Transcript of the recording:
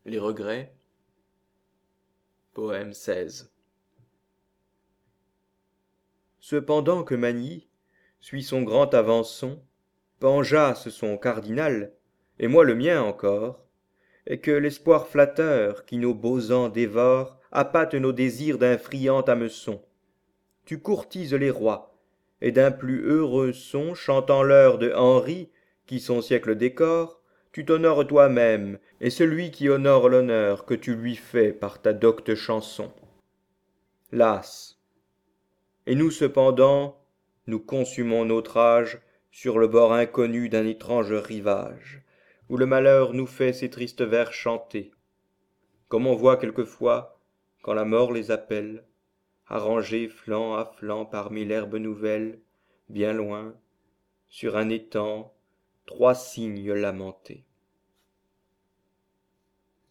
Les regrets. Poème 16. Cependant que Magny suit son grand avançon, Panjas son cardinal, et moi le mien encore, et que l'espoir flatteur qui nos beaux ans dévore appâte nos désirs d'un friand hameçon. Tu courtises les rois, et d'un plus heureux son chantant l'heure de Henri, qui son siècle décore, tu t'honores toi-même, et celui qui honore l'honneur que tu lui fais par ta docte chanson. Las! Et nous cependant, nous consumons notre âge sur le bord inconnu d'un étrange rivage, où le malheur nous fait ces tristes vers chanter, comme on voit quelquefois, quand la mort les appelle, arrangés flanc à flanc parmi l'herbe nouvelle, bien loin, sur un étang, trois cygnes lamentés.